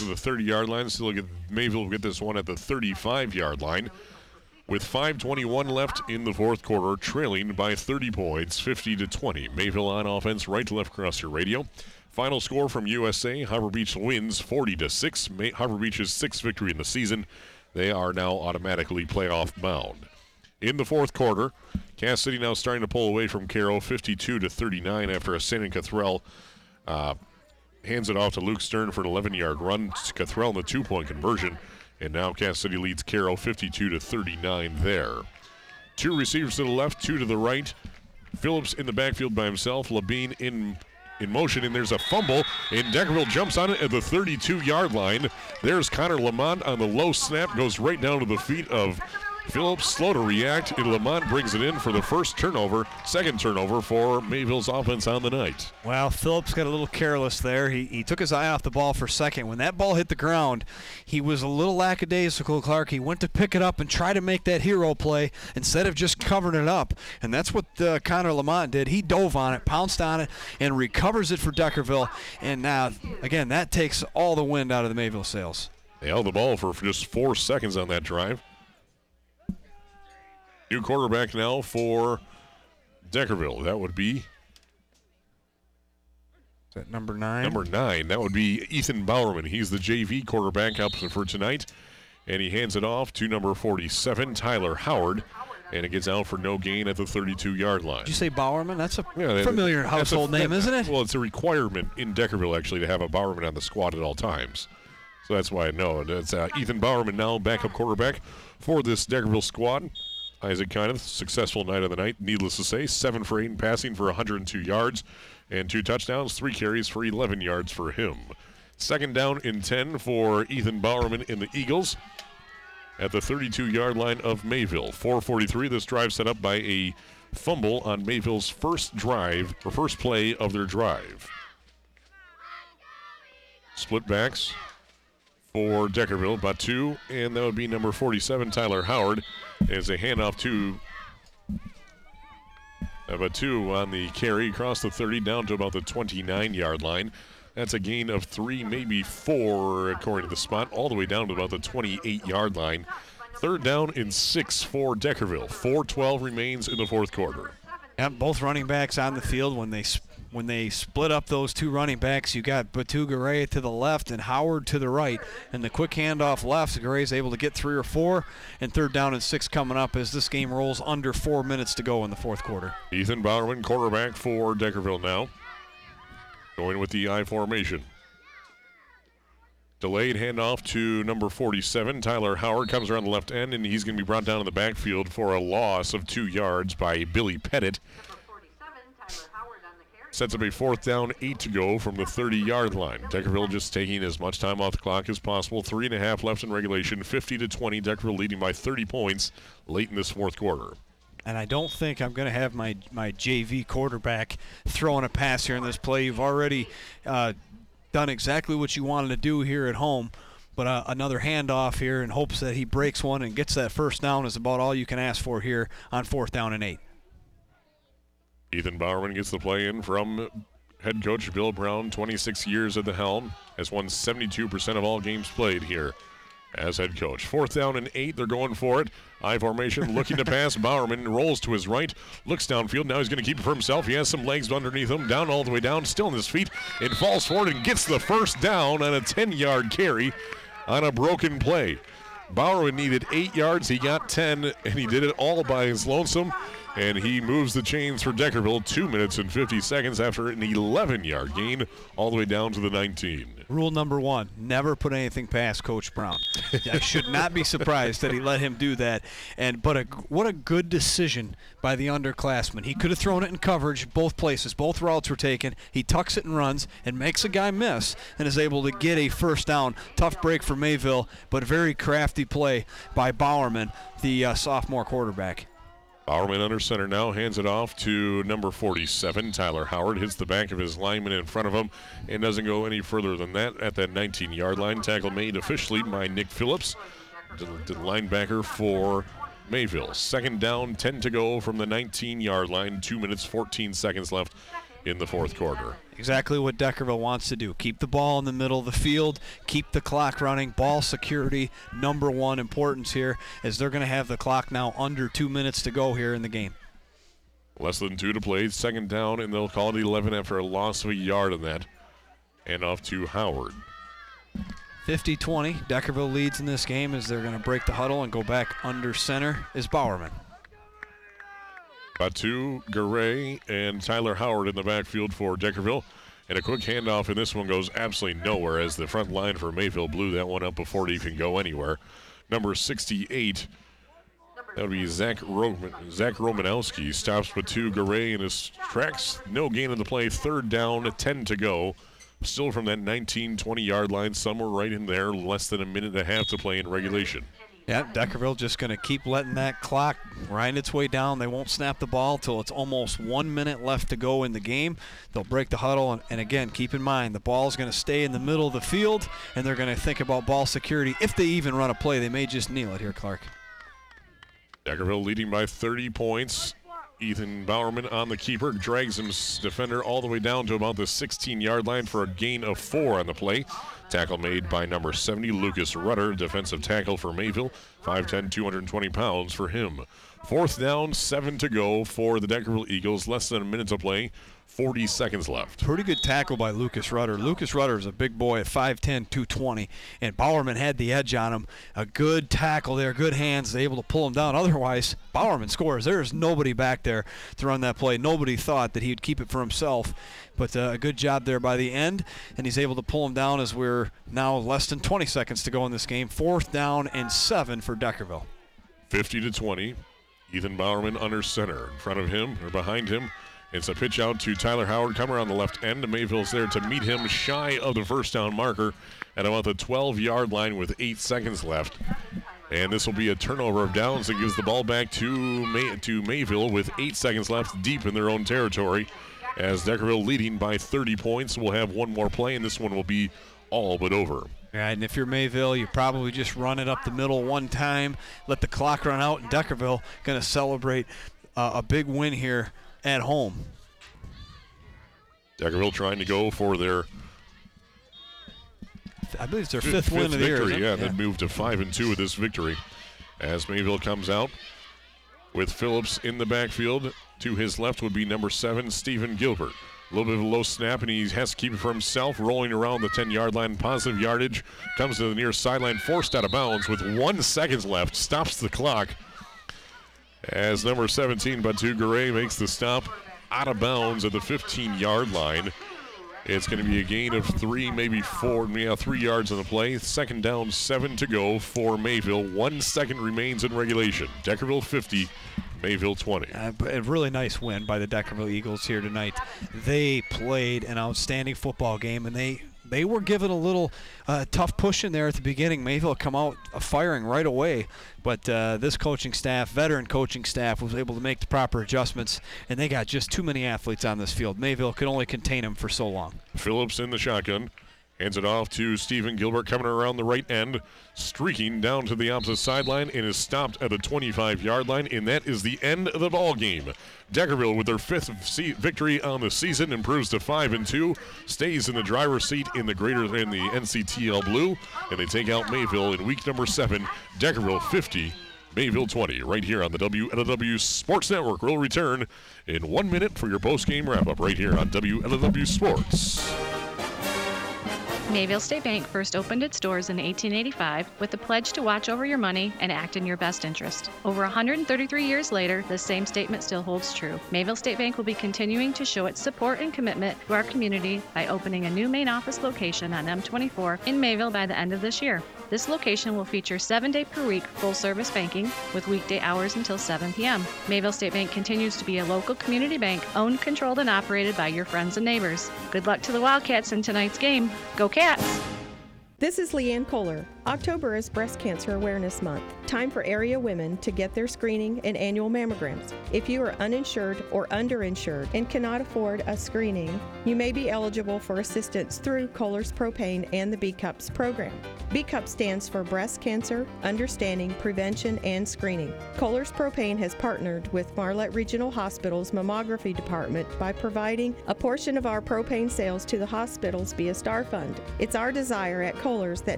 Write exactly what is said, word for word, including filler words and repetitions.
the thirty-yard line. Still get Mayville will get this one at the thirty-five-yard line. With five twenty-one left in the fourth quarter, trailing by thirty points, fifty to twenty. Mayville on offense, right to left across your radio. Final score from U S A, Harbor Beach wins forty to six. May- Harbor Beach's sixth victory in the season. They are now automatically playoff bound. In the fourth quarter, Cass City now starting to pull away from Caro, fifty-two to thirty-nine after a Shannon Cathrell uh, hands it off to Luke Stern for an eleven-yard run. Cathrell in the two-point conversion. And now Cass City leads Caro fifty-two to thirty-nine there. Two receivers to the left, two to the right. Phillips in the backfield by himself. Labine in in motion, and there's a fumble. And Deckerville jumps on it at the thirty-two-yard line. There's Connor Lamont on the low snap, goes right down to the feet of Phillips, slow to react, and Lamont brings it in for the first turnover, second turnover for Mayville's offense on the night. Well, Phillips got a little careless there. He, he took his eye off the ball for a second. When that ball hit the ground, he was a little lackadaisical, Clark. He went to pick it up and try to make that hero play instead of just covering it up. And that's what uh, Connor Lamont did. He dove on it, pounced on it, and recovers it for Deckerville. And now, again, that takes all the wind out of the Mayville sails. They held the ball for just four seconds on that drive. New quarterback now for Deckerville. That would be... Is that number nine? Number nine. That would be Ethan Bowerman. He's the J V quarterback up for tonight. And he hands it off to number forty-seven, Tyler Howard. And it gets out for no gain at the thirty-two-yard line. Did you say Bowerman? That's a yeah, familiar that, household a, name, that, isn't it? Well, it's a requirement in Deckerville, actually, to have a Bowerman on the squad at all times. So that's why I know it. It's uh, Ethan Bowerman now, backup quarterback for this Deckerville squad. Isaac Kyneth, successful night of the night, needless to say. Seven for eight in passing for one hundred two yards and two touchdowns, three carries for eleven yards for him. Second down in ten for Ethan Bowerman in the Eagles at the thirty-two-yard line of Mayville. four forty-three, this drive set up by a fumble on Mayville's first drive, or first play of their drive. Split backs for Deckerville, Batu, and that would be number forty-seven, Tyler Howard, as a handoff to uh, Batu on the carry across the thirty down to about the twenty-nine-yard line. That's a gain of three, maybe four, according to the spot, all the way down to about the twenty-eight-yard line. Third down and six for Deckerville. four twelve remains in the fourth quarter. Yep, both running backs on the field. When they sp- when they split up those two running backs, you got Batu Garay to the left and Howard to the right. And the quick handoff left, Garay's able to get three or four. And third down and six coming up as this game rolls under four minutes to go in the fourth quarter. Ethan Bowerman, quarterback for Deckerville now. Going with the I formation. Delayed handoff to number forty-seven. Tyler Howard comes around the left end, and he's going to be brought down in the backfield for a loss of two yards by Billy Pettit. Sets up a fourth down, eight to go from the thirty-yard line. Deckerville just taking as much time off the clock as possible. Three and a half left in regulation, fifty to twenty. Deckerville leading by thirty points late in this fourth quarter. And I don't think I'm going to have my, my J V quarterback throwing a pass here in this play. You've already uh, done exactly what you wanted to do here at home. But uh, another handoff here in hopes that he breaks one and gets that first down is about all you can ask for here on fourth down and eight. Ethan Bowerman gets the play in from head coach Bill Brown, twenty-six years at the helm, has won seventy-two percent of all games played here as head coach. Fourth down and eight, they're going for it. I formation, looking to pass. Bowerman rolls to his right, looks downfield. Now he's going to keep it for himself. He has some legs underneath him, down all the way down, still on his feet, and falls forward and gets the first down on a ten-yard carry on a broken play. Bowerman needed eight yards. He got ten, and he did it all by his lonesome. And he moves the chains for Deckerville, two minutes and fifty seconds after an eleven-yard gain all the way down to the nineteen. Rule number one, never put anything past Coach Brown. I should not be surprised that he let him do that. And But a, what a good decision by the underclassman. He could have thrown it in coverage both places. Both routes were taken. He tucks it and runs and makes a guy miss and is able to get a first down. Tough break for Mayville, but very crafty play by Bowerman, the uh, sophomore quarterback. Bowerman under center now, hands it off to number forty-seven. Tyler Howard hits the back of his lineman in front of him and doesn't go any further than that at that nineteen-yard line. Tackle made officially by Nick Phillips, the linebacker for Mayville. Second down, ten to go from the nineteen-yard line. Two minutes, fourteen seconds left in the fourth quarter. Exactly what Deckerville wants to do. Keep the ball in the middle of the field, keep the clock running. Ball security, number one importance here, as they're going to have the clock now under two minutes to go here in the game. Less than two to play, second down, and they'll call it eleven after a loss of a yard on that. And off to Howard. fifty twenty, Deckerville leads in this game as they're going to break the huddle and go back under center is Bowerman. Batu, Garay, and Tyler Howard in the backfield for Deckerville. And a quick handoff, and this one goes absolutely nowhere as the front line for Mayville blew that one up before it even go anywhere. Number sixty-eight, that would be Zach, Roman, Zach Romanowski, stops Batu, Garay in his tracks. No gain in the play, third down, ten to go. Still from that nineteen, twenty-yard line, somewhere right in there, less than a minute and a half to play in regulation. Yeah, Deckerville just going to keep letting that clock grind its way down. They won't snap the ball till it's almost one minute left to go in the game. They'll break the huddle, and, and again, keep in mind, the ball's going to stay in the middle of the field, and they're going to think about ball security. If they even run a play, they may just kneel it here, Clark. Deckerville leading by thirty points. Ethan Bowerman on the keeper, drags his defender all the way down to about the sixteen-yard line for a gain of four on the play. Tackle made by number seventy, Lucas Rutter, defensive tackle for Mayville, five ten, two hundred twenty pounds for him. Fourth down, seven to go for the Deckerville Eagles, less than a minute to play, forty seconds left. Pretty good tackle by Lucas Rutter. Lucas Rutter is a big boy at five ten, two twenty, and Bowerman had the edge on him. A good tackle there, good hands, able to pull him down. Otherwise, Bowerman scores. There's nobody back there to run that play. Nobody thought that he'd keep it for himself, but uh, a good job there by the end, and he's able to pull him down as we're now less than twenty seconds to go in this game. Fourth down and seven for Deckerville. fifty to twenty. Ethan Bowerman under center. In front of him, or behind him, it's a pitch out to Tyler Howard, coming around the left end. Mayville's there to meet him shy of the first down marker at about the twelve-yard line with eight seconds left. And this will be a turnover of downs that gives the ball back to, May- to Mayville with eight seconds left deep in their own territory. As Deckerville leading by thirty points, will have one more play, and this one will be all but over. Yeah, and if you're Mayville, you probably just run it up the middle one time, let the clock run out, and Deckerville going to celebrate uh, a big win here at home. Deckerville trying to go for their I believe it's their fifth, fifth, fifth win of the victory, year. yeah, yeah, then moved to five and two with this victory. As Mayville comes out with Phillips in the backfield, to his left would be number seven, Stephen Gilbert. A little bit of a low snap, and he has to keep it for himself, rolling around the ten-yard line, positive yardage, comes to the near sideline, forced out of bounds with one second left, stops the clock. As number seventeen, Batu Garay, makes the stop out of bounds at the fifteen-yard line. It's going to be a gain of three, maybe four, yeah, three yards on the play. Second down, seven to go for Mayville. One second remains in regulation. Deckerville fifty, Mayville twenty. Uh, a really nice win by the Deckerville Eagles here tonight. They played an outstanding football game, and they they were given a little uh, tough push in there at the beginning. Mayville come out uh, firing right away, but uh, this coaching staff, veteran coaching staff, was able to make the proper adjustments, and they got just too many athletes on this field. Mayville could only contain them for so long. Phillips in the shotgun. Hands it off to Stephen Gilbert, coming around the right end, streaking down to the opposite sideline, and is stopped at the twenty-five-yard line, and that is the end of the ball game. Deckerville, with their fifth victory on the season, improves to five and two, stays in the driver's seat in the greater in the N C T L Blue, and they take out Mayville in week number seven. Deckerville fifty, Mayville twenty, right here on the W L W Sports Network. We'll return in one minute for your post-game wrap-up right here on W L W Sports. Mayville State Bank first opened its doors in eighteen eighty-five with the pledge to watch over your money and act in your best interest. Over one hundred thirty-three years later, the same statement still holds true. Mayville State Bank will be continuing to show its support and commitment to our community by opening a new main office location on M twenty-four in Mayville by the end of this year. This location will feature seven day per week full-service banking with weekday hours until seven p.m. Mayville State Bank continues to be a local community bank owned, controlled, and operated by your friends and neighbors. Good luck to the Wildcats in tonight's game. Go Cats! This is Leanne Kohler. October is Breast Cancer Awareness Month. Time for area women to get their screening and annual mammograms. If you are uninsured or underinsured and cannot afford a screening, you may be eligible for assistance through Kohler's Propane and the B CUPS program. B CUPS stands for Breast Cancer, Understanding, Prevention, and Screening. Kohler's Propane has partnered with Marlette Regional Hospital's Mammography Department by providing a portion of our propane sales to the hospitals via Star Fund. It's our desire at Kohler's that